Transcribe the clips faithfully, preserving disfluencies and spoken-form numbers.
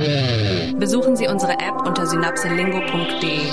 Besuchen Sie unsere App unter synapselingo punkt de.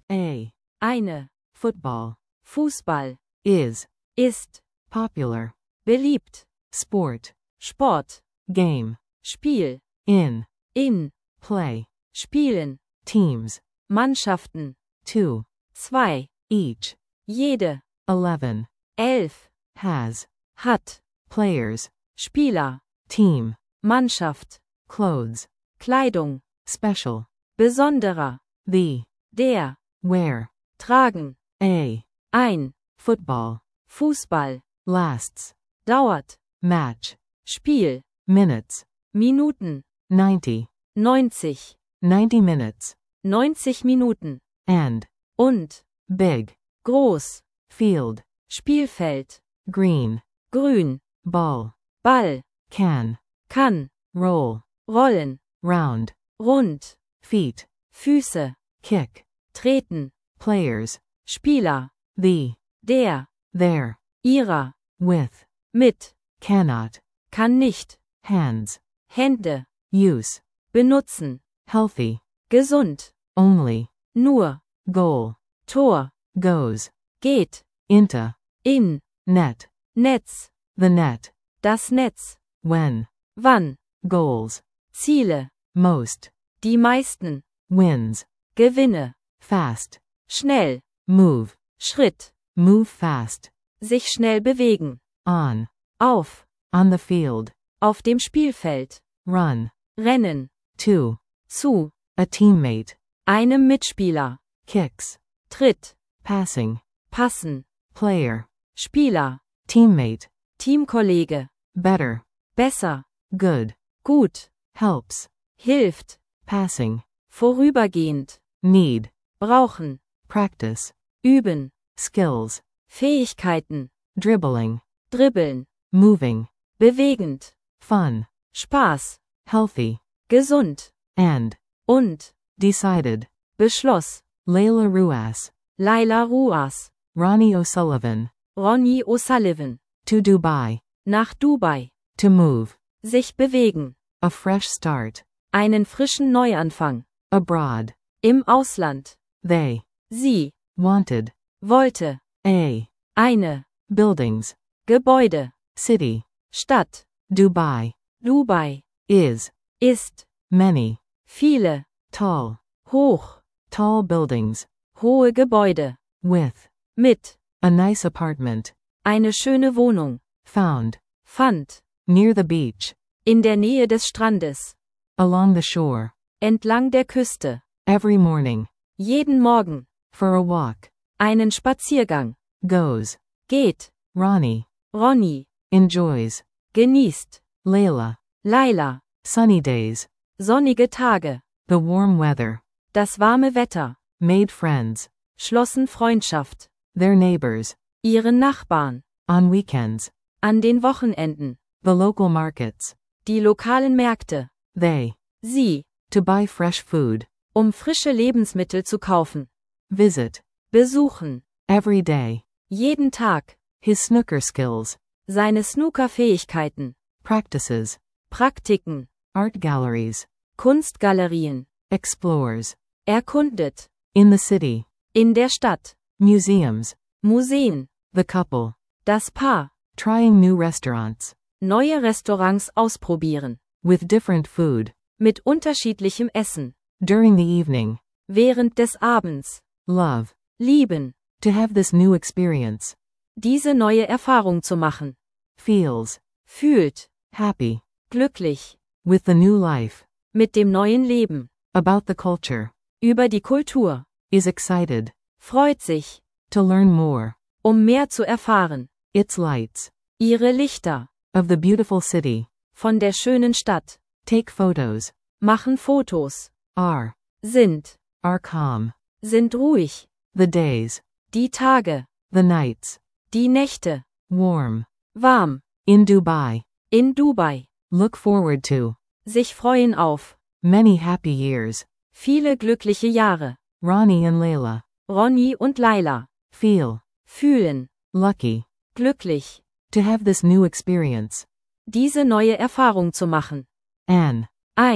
A. Eine. Football. Fußball. Is. Ist. Popular. Beliebt. Sport. Sport. Game. Spiel. In. In. Play. Spielen. Teams. Mannschaften. Two. Zwei. Each. Jede. Eleven. Elf. Has. Hat. Players. Spieler. Team. Mannschaft. Clothes. Kleidung. Special. Besonderer. The. Der. Where. Tragen. A. Ein. Football. Fußball. Lasts. Dauert. Match. Spiel. Minutes. Minuten. Ninety. neunzig. Ninety minutes. neunzig Minuten. And. Und. Big. Groß. Field. Spielfeld. Green. Grün. Ball. Ball. Can. Kann. Roll. Rollen. Round. Rund. Feet. Füße. Kick. Treten. Players. Spieler. The. Der. There. Ihrer. With. Mit. Cannot. Kann nicht. Hands. Hände. Use. Benutzen. Healthy. Gesund. Only. Nur. Goal. Tor. Goes. Geht. Into. In. Net. Netz. The net. Das Netz. When. Wann. Goals. Ziele. Most. Die meisten. Wins. Gewinne. Fast. Schnell. Move. Schritt. Move fast. Sich schnell bewegen. On. Auf. On the field. Auf dem Spielfeld. Run. Rennen. To. Zu. A teammate. Einem Mitspieler. Kicks. Tritt. Passing. Passen. Player. Spieler. Teammate. Teamkollege. Better. Besser. Good. Gut. Helps. Hilft. Passing. Vorübergehend. Need. Brauchen. Practice. Üben. Skills. Fähigkeiten. Dribbling. Dribbeln. Moving. Bewegend. Fun. Spaß. Healthy. Gesund. And. Und. Decided. Beschloss. Layla Ruas. Laila Ruas. Ronnie O'Sullivan. Ronnie O'Sullivan. To Dubai. Nach Dubai. To move. Sich bewegen. A fresh start. Einen frischen Neuanfang. Abroad. Im Ausland. They. Sie. Wanted. Wollte. A. Eine. Buildings. Gebäude. City. Stadt. Dubai. Dubai. Is. Ist. Many. Viele. Tall. Hoch. Tall buildings. Hohe Gebäude. With. Mit. A nice apartment. Eine schöne Wohnung. Found. Fand. Near the beach. In der Nähe des Strandes. Along the shore. Entlang der Küste. Every morning. Jeden Morgen. For a walk. Einen Spaziergang. Goes. Geht. Ronnie. Ronnie. Enjoys. Genießt. Layla. Laila. Sunny days. Sonnige Tage. The warm weather. Das warme Wetter. Made friends. Schlossen Freundschaft. Their neighbors. Ihren Nachbarn. On weekends. An den Wochenenden. The local markets. Die lokalen Märkte. They. Sie. To buy fresh food. Um frische Lebensmittel zu kaufen. Visit. Besuchen. Every day. Jeden Tag. His snooker skills. Seine Snooker-Fähigkeiten. Practices. Praktiken. Art galleries. Kunstgalerien. Explores. Erkundet. In the city. In der Stadt. Museums. Museen. The couple. Das Paar. Trying new restaurants. Neue Restaurants ausprobieren. With different food. Mit unterschiedlichem Essen. During the evening. Während des Abends. Love. Lieben. To have this new experience. Diese neue Erfahrung zu machen. Feels. Fühlt. Happy. Glücklich. With the new life. Mit dem neuen Leben. About the culture. Über die Kultur. Is excited. Freut sich. To learn more. Um mehr zu erfahren. Its lights. Ihre Lichter. Of the beautiful city. Von der schönen Stadt. Take photos. Machen Fotos. Are. Sind. Are calm. Sind ruhig. The days. Die Tage. The nights. Die Nächte. Warm. Warm. In Dubai. In Dubai. Look forward to. Sich freuen auf. Many happy years. Viele glückliche Jahre. Ronnie and Layla. Ronnie und Laila. Feel. Fühlen. Lucky. Glücklich. To have this new experience. Diese neue Erfahrung zu machen. An. Ein.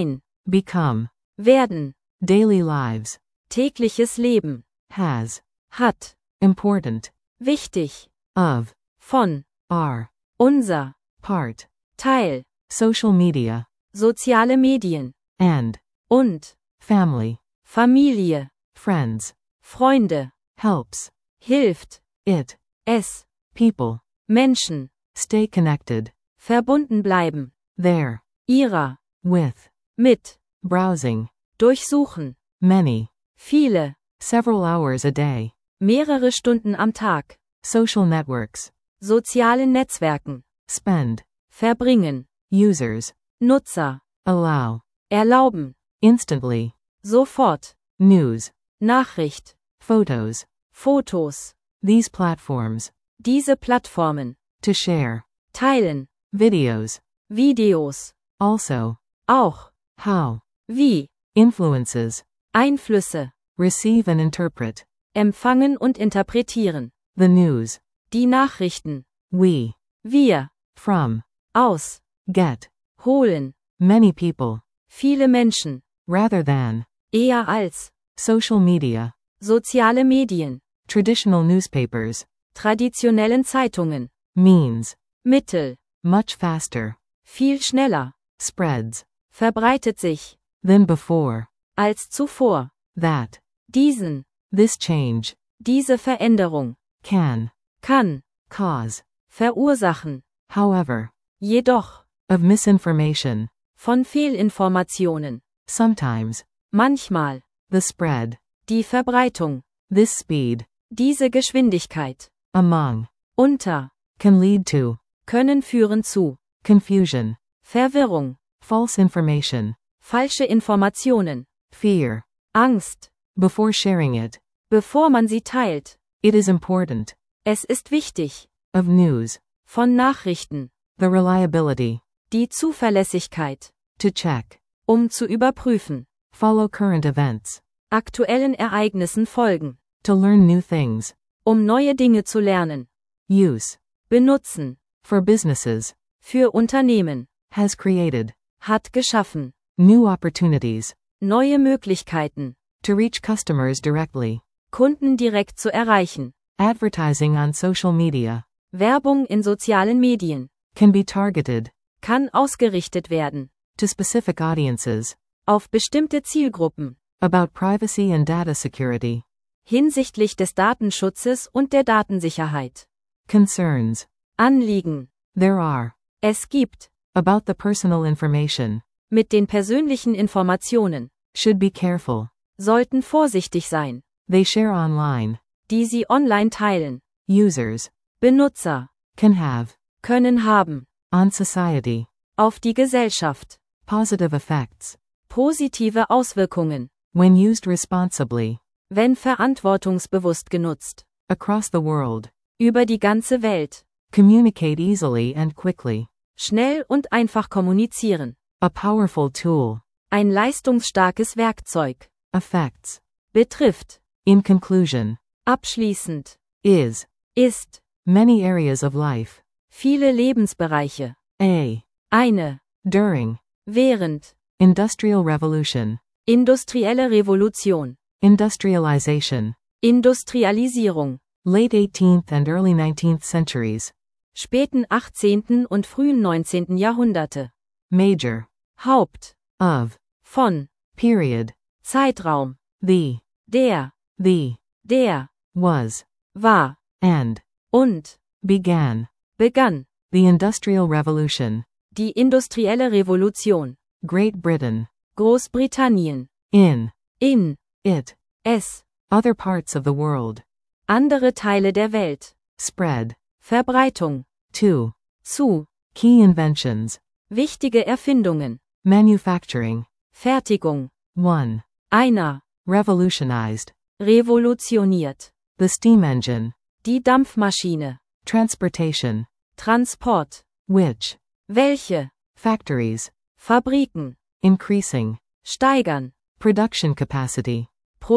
become, werden, daily lives, tägliches Leben, has, hat, important, wichtig, of, von, are, unser, part, Teil, social media, soziale Medien, and, und, family, Familie, friends, Freunde, helps, hilft, it, es, people, Menschen, stay connected, verbunden bleiben, there, ihrer, with, mit, browsing, durchsuchen, many, viele, several hours a day, mehrere Stunden am Tag, social networks, sozialen Netzwerken, spend, verbringen, users, Nutzer, allow, erlauben, instantly, sofort, news, Nachricht, photos, Fotos, these platforms, diese Plattformen, to share, teilen, videos, Videos, also, auch, how, wie, influences, Einflüsse, receive and interpret, empfangen und interpretieren, the news, die Nachrichten, we, wir, from, aus, get, holen, many people, viele Menschen, rather than, eher als, social media, soziale Medien, traditional newspapers, traditionellen Zeitungen, means, Mittel, much faster, viel schneller, spreads, verbreitet sich, than before, als zuvor, that, diesen, this change, diese Veränderung, can, kann, cause, verursachen, however, jedoch, of misinformation, von Fehlinformationen, sometimes, manchmal, the spread, die Verbreitung, this speed, diese Geschwindigkeit, among, unter, can lead to, können führen zu, confusion, Verwirrung, false information, falsche Informationen, fear, Angst, before sharing it, bevor man sie teilt. it is important, Es ist wichtig, of news, von Nachrichten, the reliability, die Zuverlässigkeit, to check, um zu überprüfen, follow current events, aktuellen Ereignissen folgen, to learn new things, um neue Dinge zu lernen, use, benutzen, for businesses, für Unternehmen, has created, hat geschaffen, new opportunities, neue Möglichkeiten, to reach customers directly, Kunden direkt zu erreichen, advertising on social media, Werbung in sozialen Medien, can be targeted, kann ausgerichtet werden, to specific audiences, auf bestimmte Zielgruppen, about privacy and data security, hinsichtlich des Datenschutzes und der Datensicherheit, concerns, Anliegen, there are, es gibt, about the personal information, mit den persönlichen Informationen, should be careful, sollten vorsichtig sein, they share online, die sie online teilen, users, Benutzer, can have, können haben, on society, auf die Gesellschaft, positive effects, positive Auswirkungen, when used responsibly, wenn verantwortungsbewusst genutzt, across the world, über die ganze Welt, communicate easily and quickly, schnell und einfach kommunizieren, a powerful tool, ein leistungsstarkes Werkzeug, affects, betrifft, in conclusion, abschließend, is, ist, many areas of life, viele Lebensbereiche, a, eine, during, während, industrial revolution, industrielle Revolution, industrialization, Industrialisierung, late eighteenth and early nineteenth centuries, späten achtzehnten und frühen neunzehnten Jahrhunderte, major, Haupt, of, von, period, Zeitraum, the, der, the, der, was, war, and, und, began, begann, the industrial revolution, die industrielle Revolution, Great Britain, Großbritannien, in, in, it, es, other parts of the world, andere Teile der Welt, spread, Verbreitung, to, zu, key inventions, wichtige Erfindungen, manufacturing, Fertigung, one, einer, revolutionized, revolutioniert, the steam engine, die Dampfmaschine, transportation, Transport, which, welche, factories, Fabriken, increasing, steigern, production capacity,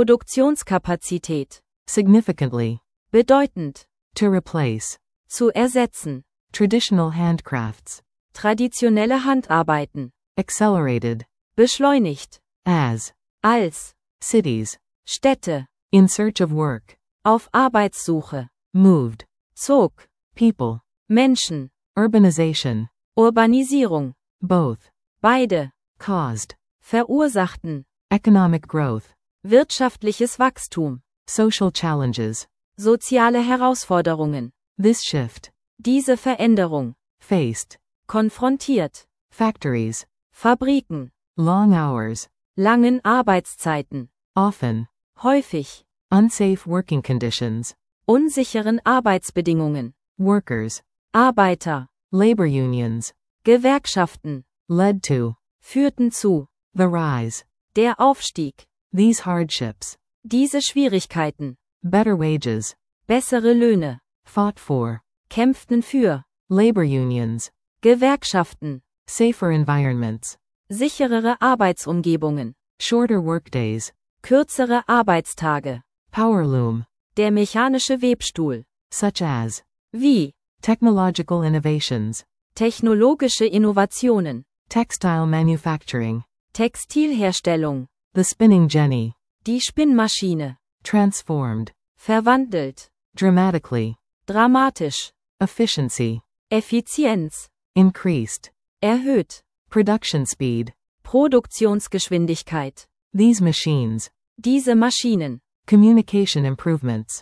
Produktionskapazität, significantly, bedeutend, to replace, zu ersetzen, traditional handcrafts, traditionelle Handarbeiten, accelerated, beschleunigt, as, als, cities, Städte, in search of work, auf Arbeitssuche, moved, zog, people, Menschen, urbanization, Urbanisierung, both, beide, caused, verursachten, economic growth, wirtschaftliches Wachstum, social challenges. soziale Herausforderungen, This shift, diese Veränderung, faced, konfrontiert, factories, Fabriken, long hours, langen Arbeitszeiten, often, häufig, unsafe working conditions, unsicheren Arbeitsbedingungen, workers, Arbeiter, labor unions, Gewerkschaften, led to, führten zu, the rise, der Aufstieg, these hardships, diese Schwierigkeiten, better wages, bessere Löhne, fought for, kämpften für, labor unions, Gewerkschaften, safer environments, sicherere Arbeitsumgebungen, shorter workdays, kürzere Arbeitstage, powerloom, der mechanische Webstuhl, such as, wie, technological innovations, technologische Innovationen, textile manufacturing, Textilherstellung, the spinning jenny, die Spinnmaschine, transformed, verwandelt, dramatically, dramatisch, efficiency, Effizienz, increased, erhöht, production speed, Produktionsgeschwindigkeit, these machines, diese Maschinen, communication improvements,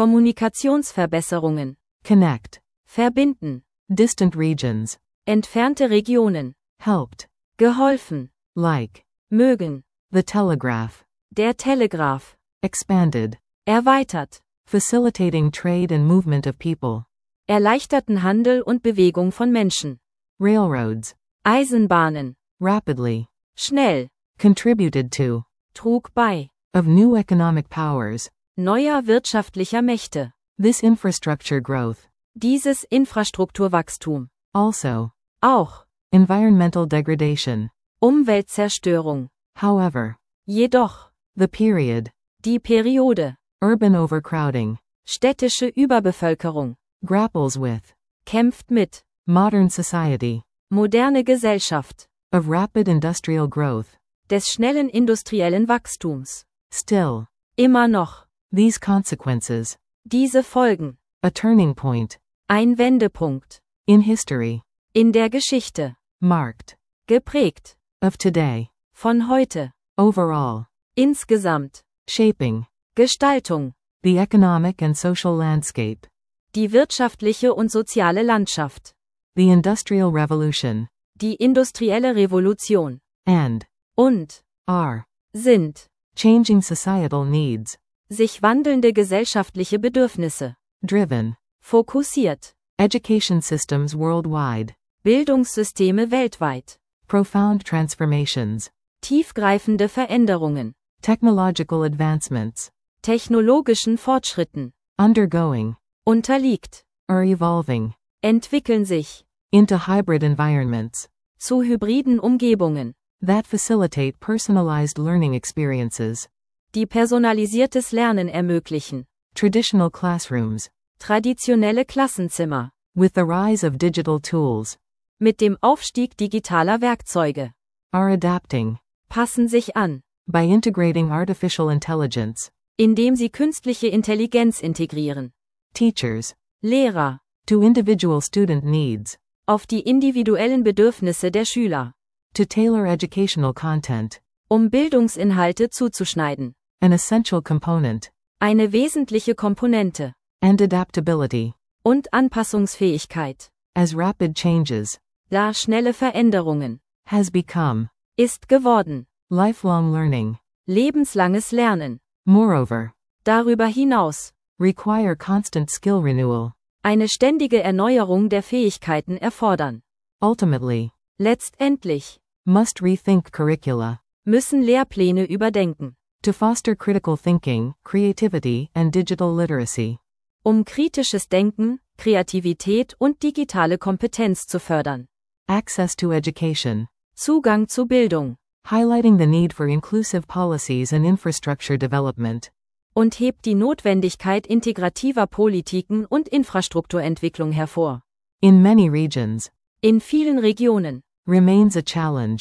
Kommunikationsverbesserungen, connect, verbinden, distant regions, entfernte Regionen, helped, geholfen, like, mögen, the telegraph, der Telegraph, expanded, erweitert, facilitating trade and movement of people, erleichterten Handel und Bewegung von Menschen, railroads, Eisenbahnen, rapidly, schnell, contributed to, trug bei, of new economic powers, neuer wirtschaftlicher Mächte, this infrastructure growth, dieses Infrastrukturwachstum, also, auch, environmental degradation, Umweltzerstörung, however, jedoch, the period, die Periode, urban overcrowding, städtische Überbevölkerung, grapples with, kämpft mit, modern society, moderne Gesellschaft, of rapid industrial growth, des schnellen industriellen Wachstums, still, immer noch, these consequences, diese Folgen, a turning point, ein Wendepunkt, in history, in der Geschichte, marked, geprägt, of today, von heute, overall, insgesamt, shaping, Gestaltung, the economic and social landscape, die wirtschaftliche und soziale Landschaft, the industrial revolution, die industrielle Revolution, and, und, are, sind, changing societal needs, sich wandelnde gesellschaftliche Bedürfnisse, driven, fokussiert, education systems worldwide, Bildungssysteme weltweit, profound transformations, tiefgreifende Veränderungen, technological advancements, technologischen Fortschritten, undergoing, unterliegt, or evolving, entwickeln sich, into hybrid environments, zu hybriden Umgebungen, that facilitate personalized learning experiences, die personalisiertes Lernen ermöglichen, traditional classrooms, traditionelle Klassenzimmer, with the rise of digital tools, mit dem Aufstieg digitaler Werkzeuge, are adapting, passen sich an, by integrating artificial intelligence, indem sie künstliche Intelligenz integrieren, teachers, Lehrer, to individual student needs, auf die individuellen Bedürfnisse der Schüler, to tailor educational content, um Bildungsinhalte zuzuschneiden, an essential component, eine wesentliche Komponente, and adaptability, und Anpassungsfähigkeit, as rapid changes, da schnelle Veränderungen, has become, ist geworden, lifelong learning, lebenslanges Lernen, moreover, darüber hinaus, require constant skill renewal, eine ständige Erneuerung der Fähigkeiten erfordern. ultimately, Letztendlich, must rethink curricula, müssen Lehrpläne überdenken, to foster critical thinking, creativity, and digital literacy, um kritisches Denken, Kreativität und digitale Kompetenz zu fördern. access to education, Zugang zu Bildung, highlighting the need for inclusive policies and infrastructure development, und hebt die Notwendigkeit integrativer Politiken und Infrastrukturentwicklung hervor. in many regions, In vielen Regionen remains a challenge,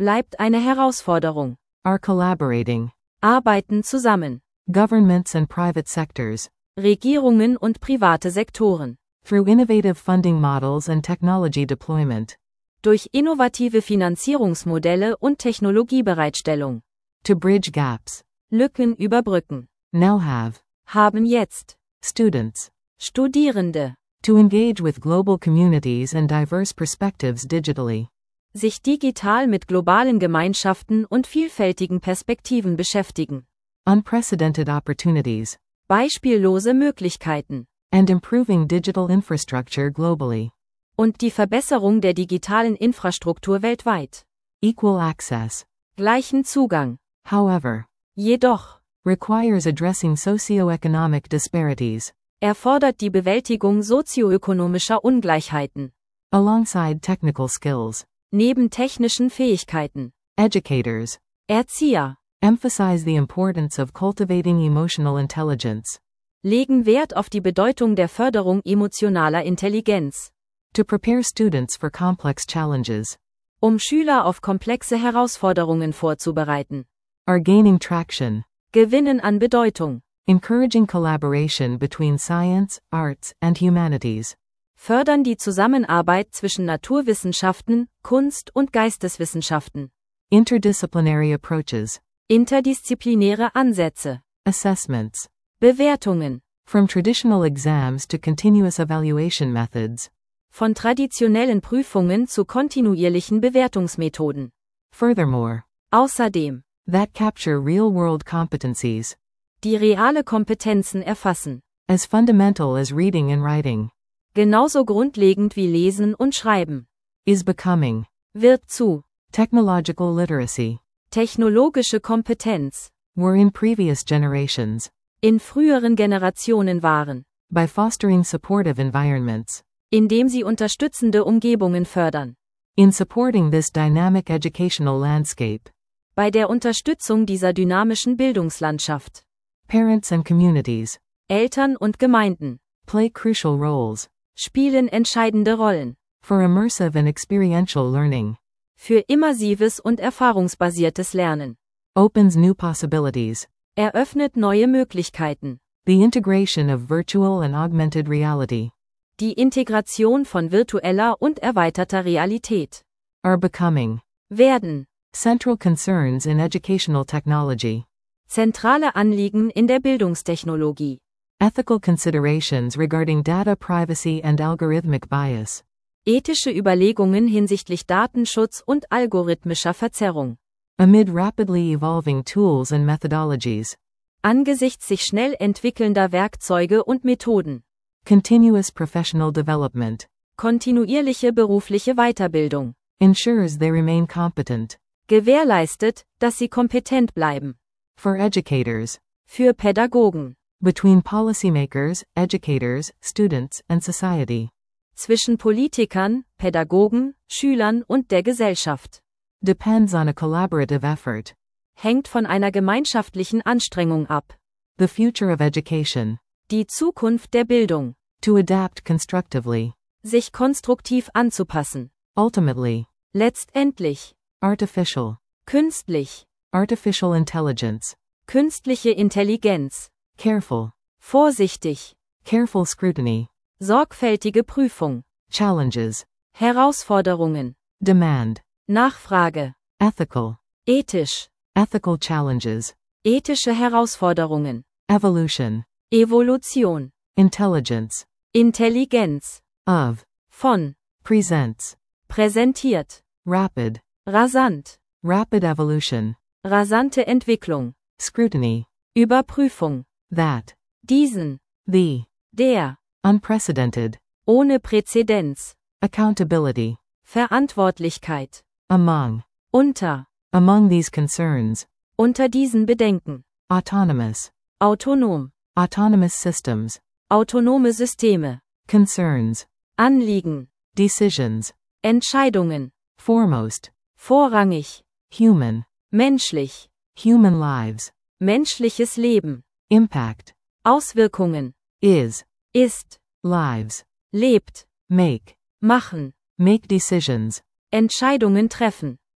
bleibt eine Herausforderung. are collaborating. Arbeiten zusammen. Governments and private sectors. Regierungen und private Sektoren. Through innovative funding models and technology deployment. Durch innovative Finanzierungsmodelle und Technologiebereitstellung. To bridge gaps. Lücken überbrücken. Now have. Haben jetzt. Students. Studierende. To engage with global communities and diverse perspectives digitally. Sich digital mit globalen Gemeinschaften und vielfältigen Perspektiven beschäftigen. Unprecedented opportunities. Beispiellose Möglichkeiten. And improving digital infrastructure globally. Und die Verbesserung der digitalen Infrastruktur weltweit. Equal access. Gleichen Zugang. However. Jedoch. Requires addressing socioeconomic disparities. Erfordert die Bewältigung sozioökonomischer Ungleichheiten. Alongside technical skills. Neben technischen Fähigkeiten. Educators. Erzieher. Emphasize the importance of cultivating emotional intelligence. Legen Wert auf die Bedeutung der Förderung emotionaler Intelligenz. To prepare students for complex challenges. Um Schüler auf komplexe Herausforderungen vorzubereiten. Are gaining traction. Gewinnen an Bedeutung. Encouraging collaboration between science, arts, and humanities. Fördern die Zusammenarbeit zwischen Naturwissenschaften, Kunst und Geisteswissenschaften. Interdisciplinary approaches. Interdisziplinäre Ansätze. Assessments. Bewertungen. From traditional exams to continuous evaluation methods. Von traditionellen Prüfungen zu kontinuierlichen Bewertungsmethoden. Furthermore. Außerdem. That capture real-world competencies. Die reale Kompetenzen erfassen. As fundamental as reading and writing. Genauso grundlegend wie Lesen und Schreiben. Is becoming. Wird zu. Technological literacy. Technologische Kompetenz. Were in previous generations. In früheren Generationen waren. By fostering supportive environments. Indem sie unterstützende Umgebungen fördern. In supporting this dynamic educational landscape. Bei der Unterstützung dieser dynamischen Bildungslandschaft. Parents and communities. Eltern und Gemeinden. Play crucial roles. Spielen entscheidende Rollen. For immersive and experiential learning. Für immersives und erfahrungsbasiertes Lernen. Opens new possibilities. Eröffnet neue Möglichkeiten. The integration of virtual and augmented reality. Die Integration von virtueller und erweiterter Realität. Are becoming. Werden. Central concerns in educational technology. Zentrale Anliegen in der Bildungstechnologie. Ethical considerations regarding data privacy and algorithmic bias. Ethische Überlegungen hinsichtlich Datenschutz und algorithmischer Verzerrung. Amid rapidly evolving tools and methodologies. Angesichts sich schnell entwickelnder Werkzeuge und Methoden. Continuous professional development. Kontinuierliche berufliche Weiterbildung. Ensures they remain competent. Gewährleistet, dass sie kompetent bleiben. For educators. Für Pädagogen. Between policymakers, educators, students, and society. Zwischen Politikern, Pädagogen, Schülern und der Gesellschaft. Depends on a collaborative effort. Hängt von einer gemeinschaftlichen Anstrengung ab. The future of education. Die Zukunft der Bildung. To adapt constructively. Sich konstruktiv anzupassen. Ultimately. Letztendlich. Artificial. Künstlich. Artificial intelligence. Künstliche Intelligenz. Careful. Vorsichtig. Careful scrutiny. Sorgfältige Prüfung. Challenges. Herausforderungen. Demand. Nachfrage. Ethical. Ethisch. Ethical challenges. Ethische Herausforderungen. Evolution. Evolution. Intelligence. Intelligenz. Of. Von. Presents. Präsentiert. Rapid. Rasant. Rapid evolution. Rasante Entwicklung. Scrutiny. Überprüfung. That. Diesen. The. Der. Unprecedented. Ohne Präzedenz. Accountability. Verantwortlichkeit. Among. Unter. Among these concerns. Unter diesen Bedenken. Autonomous. Autonom. Autonomous systems. Autonome Systeme. Concerns. Anliegen. Decisions. Entscheidungen. Foremost. Vorrangig. Human. Menschlich. Human lives. Menschliches Leben. Impact. Auswirkungen. Is. Ist. Lives. Lebt. Make. Machen. Make decisions. Entscheidungen treffen.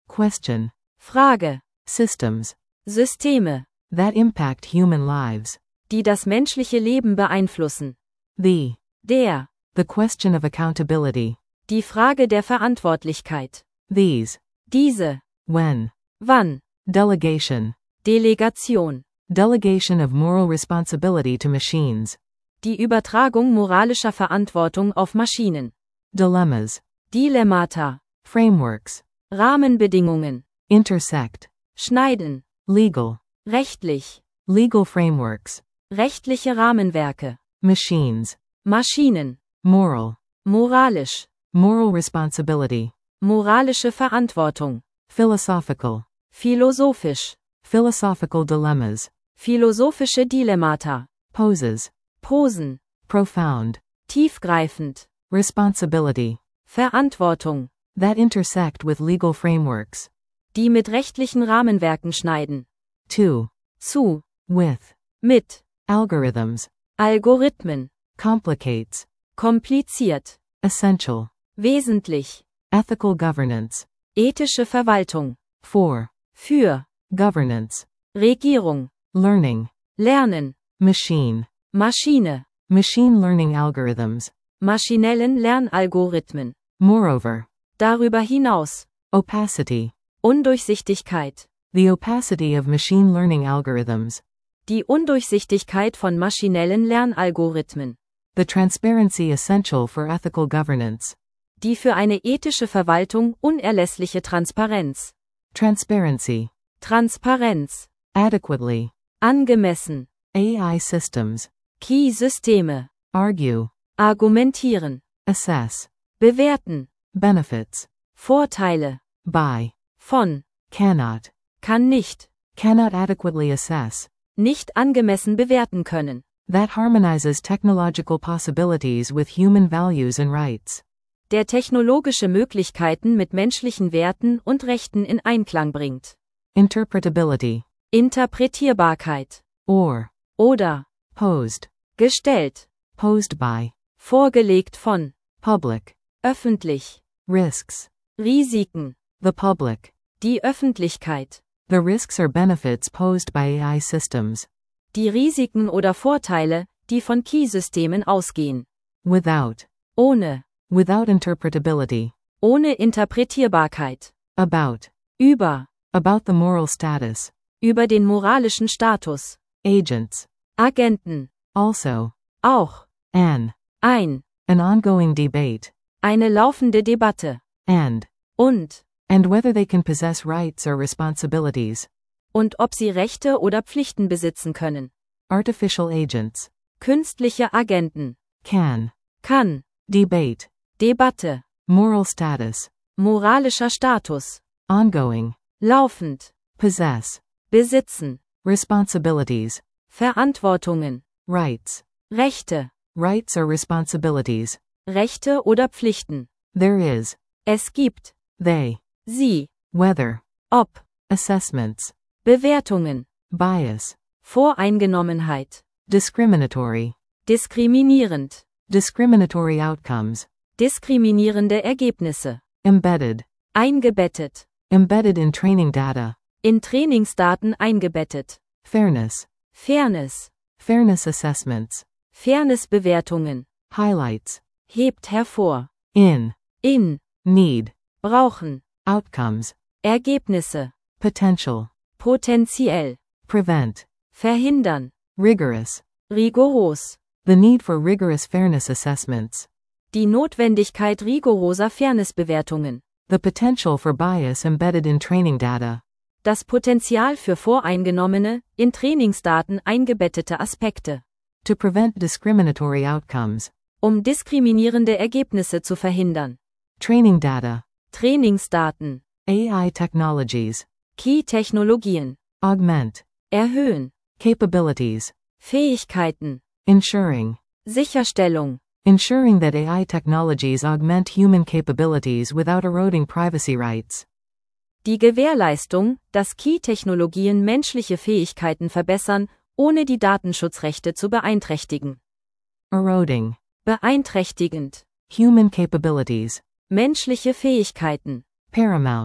Question. Frage. Systems. Systeme, That impact human lives. die das menschliche Leben beeinflussen. The. Der. The question of accountability. Die Frage der Verantwortlichkeit. These. Diese. When. Wann. Delegation. Delegation. Delegation of moral responsibility to machines. Die Übertragung moralischer Verantwortung auf Maschinen. Dilemmas. Dilemmata. Frameworks. Rahmenbedingungen. Intersect. Schneiden. Legal. Rechtlich. Legal frameworks. Rechtliche Rahmenwerke. Machines. Maschinen. Moral. Moralisch. Moral responsibility. Moralische Verantwortung. Philosophical. Philosophisch. Philosophical dilemmas. Philosophische Dilemmata. Poses. Posen. Profound. Tiefgreifend. Responsibility. Verantwortung. That intersect with legal frameworks. Die mit rechtlichen Rahmenwerken schneiden. To. Zu. With. Mit. Algorithms. Algorithmen. Complicates. Kompliziert. Essential. Wesentlich. Ethical governance. Ethische Verwaltung. For. Für. Governance. Regierung. Learning. Lernen. Machine. Maschine. Machine learning algorithms. Maschinellen Lernalgorithmen. Moreover. Darüber hinaus. Opacity. Undurchsichtigkeit. The opacity of machine learning algorithms. Die Undurchsichtigkeit von maschinellen Lernalgorithmen. The transparency essential for ethical governance. Die für eine ethische Verwaltung unerlässliche Transparenz. Transparency. Transparenz. Adequately. Angemessen. A I systems. Key-Systeme. Argue. Argumentieren. Assess. Bewerten. Benefits. Vorteile. By. Von. Cannot. Kann nicht. Cannot adequately assess. Nicht angemessen bewerten können. That harmonizes technological possibilities with human values and rights. Der technologische Möglichkeiten mit menschlichen Werten und Rechten in Einklang bringt. Interpretability. Interpretierbarkeit. Or. Oder. Posed. Gestellt. Posed by. Vorgelegt von. Public. Öffentlich. Risks. Risiken. The public. Die Öffentlichkeit. The risks or benefits posed by A I systems. Die Risiken oder Vorteile, die von Key-Systemen ausgehen. Without. Ohne. Without interpretability. Ohne Interpretierbarkeit. About. Über. About the moral status. Über den moralischen Status. Agents. Agenten. Also. Auch. An. Ein. An ongoing debate. Eine laufende Debatte. And. Und. And whether they can possess rights or responsibilities. Und ob sie Rechte oder Pflichten besitzen können. Artificial agents. Künstliche Agenten. Can. Kann. Debate. Debatte. Moral status. Moralischer Status. Ongoing. Laufend. Possess. Besitzen. Responsibilities. Verantwortungen. Rights. Rechte. Rights or responsibilities. Rechte oder Pflichten. There is. Es gibt. They. Sie. Whether. Ob. Assessments. Bewertungen. Bias. Voreingenommenheit. Discriminatory. Diskriminierend. Discriminatory outcomes. Diskriminierende Ergebnisse. Embedded. Eingebettet. Embedded in training data. In Trainingsdaten eingebettet. Fairness. Fairness. Fairness assessments. Fairnessbewertungen. Highlights. Hebt hervor. In. In. Need. Brauchen. Outcomes. Ergebnisse. Potential. Potenziell. Prevent. Verhindern. Rigorous. Rigoros. The need for rigorous fairness assessments. Die Notwendigkeit rigoroser Fairnessbewertungen. The potential for bias embedded in training data. Das Potenzial für voreingenommene, in Trainingsdaten eingebettete Aspekte. To prevent discriminatory outcomes. Um diskriminierende Ergebnisse zu verhindern. Training data. Trainingsdaten. A I technologies. Key-Technologien. Augment. Erhöhen. Capabilities. Fähigkeiten. Ensuring. Sicherstellung. Ensuring that A I technologies augment human capabilities without eroding privacy rights. Die Gewährleistung, dass Key-Technologien menschliche Fähigkeiten verbessern, ohne die Datenschutzrechte zu beeinträchtigen. Eroding. Beeinträchtigend. Human capabilities. Menschliche Fähigkeiten. Paramount.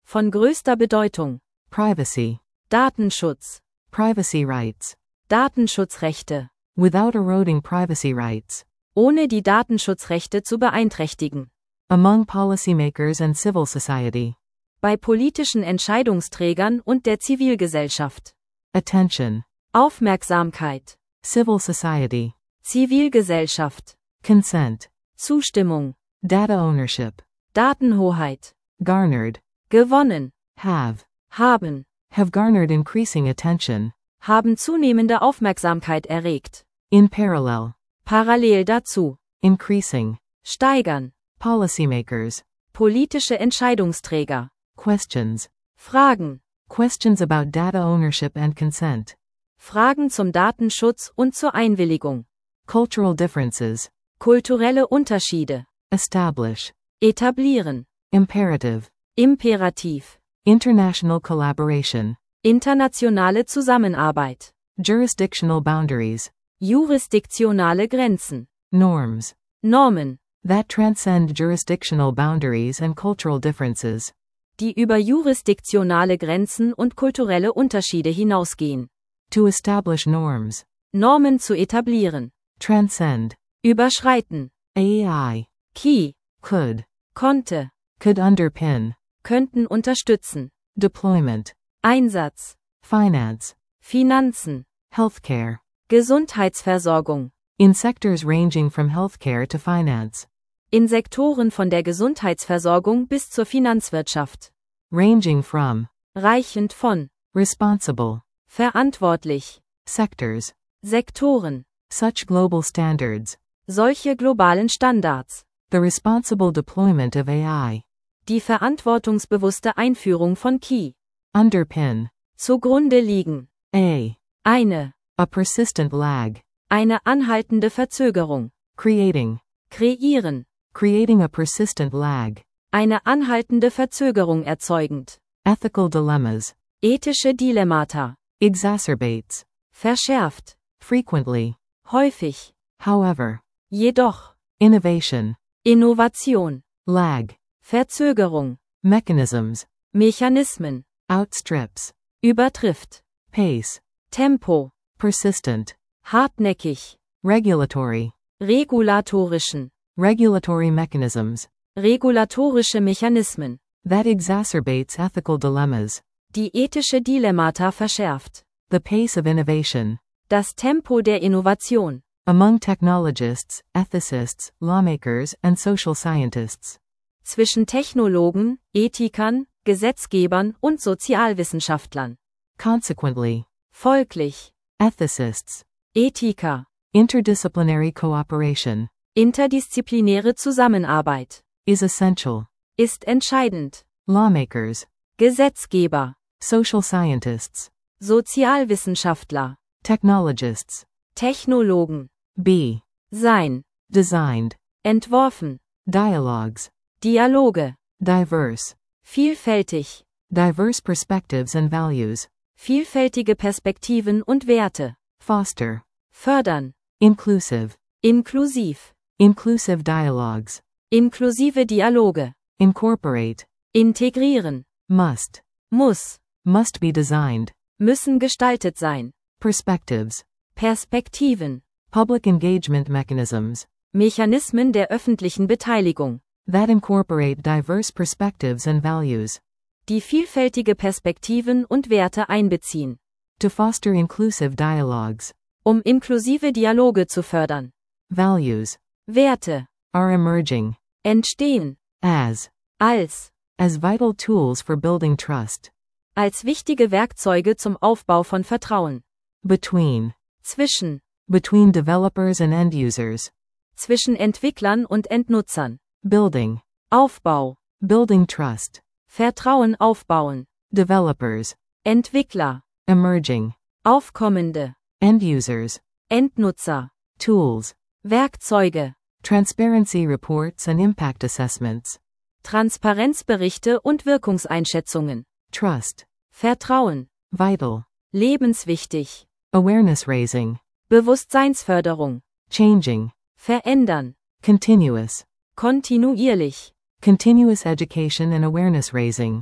Von größter Bedeutung. Privacy. Datenschutz. Privacy rights. Datenschutzrechte. Without eroding privacy rights. Ohne die Datenschutzrechte zu beeinträchtigen. Among policymakers and civil society. Bei politischen Entscheidungsträgern und der Zivilgesellschaft. Attention. Aufmerksamkeit. Civil society. Zivilgesellschaft. Consent. Zustimmung. Data ownership. Datenhoheit. Garnered. Gewonnen. Have. Haben. Have garnered increasing attention. Haben zunehmende Aufmerksamkeit erregt. In parallel. Parallel dazu. Increasing. Steigern. Policymakers. Politische Entscheidungsträger. Questions. Fragen. Questions about data ownership and consent. Fragen zum Datenschutz und zur Einwilligung. Cultural differences. Kulturelle Unterschiede. Establish. Etablieren. Imperative. Imperativ. International collaboration. Internationale Zusammenarbeit. Jurisdictional boundaries. Jurisdiktionale Grenzen. Norms. Normen. That transcend jurisdictional boundaries and cultural differences. Die über jurisdiktionale Grenzen und kulturelle Unterschiede hinausgehen. To establish norms. Normen zu etablieren. Transcend. Überschreiten. A I. Key. Could. Konnte. Could underpin. Könnten unterstützen. Deployment. Einsatz. Finance. Finanzen. Healthcare. Gesundheitsversorgung. In sectors ranging from healthcare to finance. In Sektoren von der Gesundheitsversorgung bis zur Finanzwirtschaft. Ranging from. Reichend von. Responsible. Verantwortlich. Sectors. Sektoren. Such global standards. Solche globalen Standards. The responsible deployment of A I. Die verantwortungsbewusste Einführung von Key. Underpin. Zugrunde liegen. A. Eine. A persistent lag. Eine anhaltende Verzögerung. Creating. Kreieren. Creating a persistent lag. Eine anhaltende Verzögerung erzeugend. Ethical dilemmas. Ethische Dilemmata. Exacerbates. Verschärft. Frequently. Häufig. However. Jedoch. Innovation. Innovation. Lag. Verzögerung. Mechanisms. Mechanismen. Outstrips. Übertrifft. Pace. Tempo. Persistent. Hartnäckig. Regulatory. Regulatorischen. Regulatory mechanisms. Regulatorische Mechanismen. That exacerbates ethical dilemmas. Die ethische Dilemmata verschärft. The pace of innovation. Das Tempo der Innovation. Among technologists, ethicists, lawmakers, and social scientists. Zwischen Technologen, Ethikern, Gesetzgebern und Sozialwissenschaftlern. Consequently. Folglich. Ethicists. Ethiker. Interdisciplinary cooperation. Interdisziplinäre Zusammenarbeit. Is essential. Ist entscheidend. Lawmakers. Gesetzgeber. Social scientists. Sozialwissenschaftler. Technologists. Technologen. Be. Sein. Designed. Entworfen. Dialogues. Dialoge. Diverse. Vielfältig. Diverse perspectives and values. Vielfältige Perspektiven und Werte. Foster. Fördern. Inclusive. Inklusiv. Inclusive dialogues. Inklusive Dialoge. Incorporate. Integrieren. Must. Muss. Must be designed. Müssen gestaltet sein. Perspectives. Perspektiven. Public engagement mechanisms. Mechanismen der öffentlichen Beteiligung. That incorporate diverse perspectives and values. Die vielfältige Perspektiven und Werte einbeziehen. To foster inclusive dialogues. Um inklusive Dialoge zu fördern. Values. Werte. Are emerging. Entstehen. As. Als. As vital tools for building trust. Als wichtige Werkzeuge zum Aufbau von Vertrauen. Between. Zwischen. Between developers and end users. Zwischen Entwicklern und Endnutzern. Building. Aufbau. Building trust. Vertrauen aufbauen. Developers. Entwickler. Emerging. Aufkommende. End users. Endnutzer. Tools. Werkzeuge. Transparency reports and impact assessments. Transparenzberichte und Wirkungseinschätzungen. Trust. Vertrauen. Vital. Lebenswichtig. Awareness raising. Bewusstseinsförderung. Changing. Verändern. Continuous. Kontinuierlich. Continuous education and awareness raising.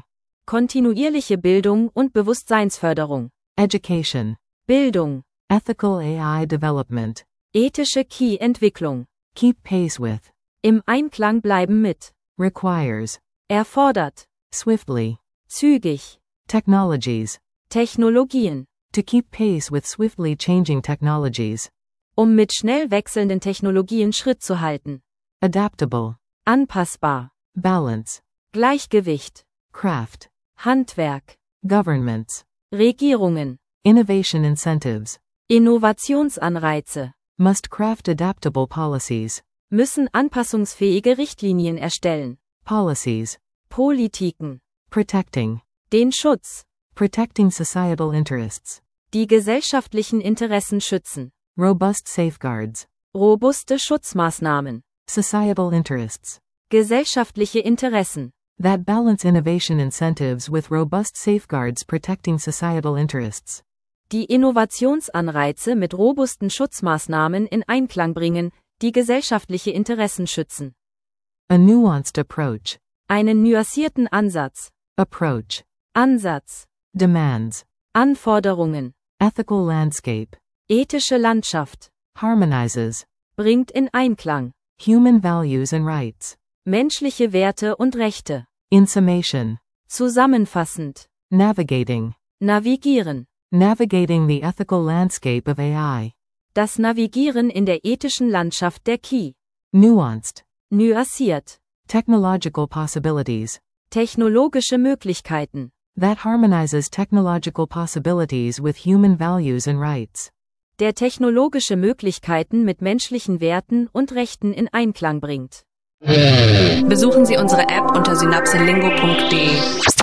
Kontinuierliche Bildung und Bewusstseinsförderung. Education. Bildung. Ethical A I development. Ethische Key-Entwicklung. Keep pace with. Im Einklang bleiben mit. Requires. Erfordert. Swiftly. Zügig. Technologies. Technologien. To keep pace with swiftly changing technologies. Um mit schnell wechselnden Technologien Schritt zu halten. Adaptable. Anpassbar. Balance. Gleichgewicht. Craft. Handwerk. Governments. Regierungen. Innovation incentives. Innovationsanreize. Must craft adaptable policies. Müssen anpassungsfähige Richtlinien erstellen. Policies. Politiken. Protecting. Den Schutz. Protecting societal interests. Die gesellschaftlichen Interessen schützen. Robust safeguards. Robuste Schutzmaßnahmen. Societal interests. Gesellschaftliche Interessen. That balance innovation incentives with robust safeguards protecting societal interests. Die Innovationsanreize mit robusten Schutzmaßnahmen in Einklang bringen, die gesellschaftliche Interessen schützen. A nuanced approach. Einen nuancierten Ansatz. Approach. Ansatz. Demands. Anforderungen. Ethical landscape. Ethische Landschaft. Harmonizes. Bringt in Einklang. Human values and rights. Menschliche Werte und Rechte. In summation. Zusammenfassend. Navigating. Navigieren. Navigating the ethical landscape of A I. Das Navigieren in der ethischen Landschaft der K I. Nuanced. Nuanciert. Technological possibilities. Technologische Möglichkeiten. That harmonizes technological possibilities with human values and rights. Der technologische Möglichkeiten mit menschlichen Werten und Rechten in Einklang bringt. Besuchen Sie unsere App unter synapselingo punkt de.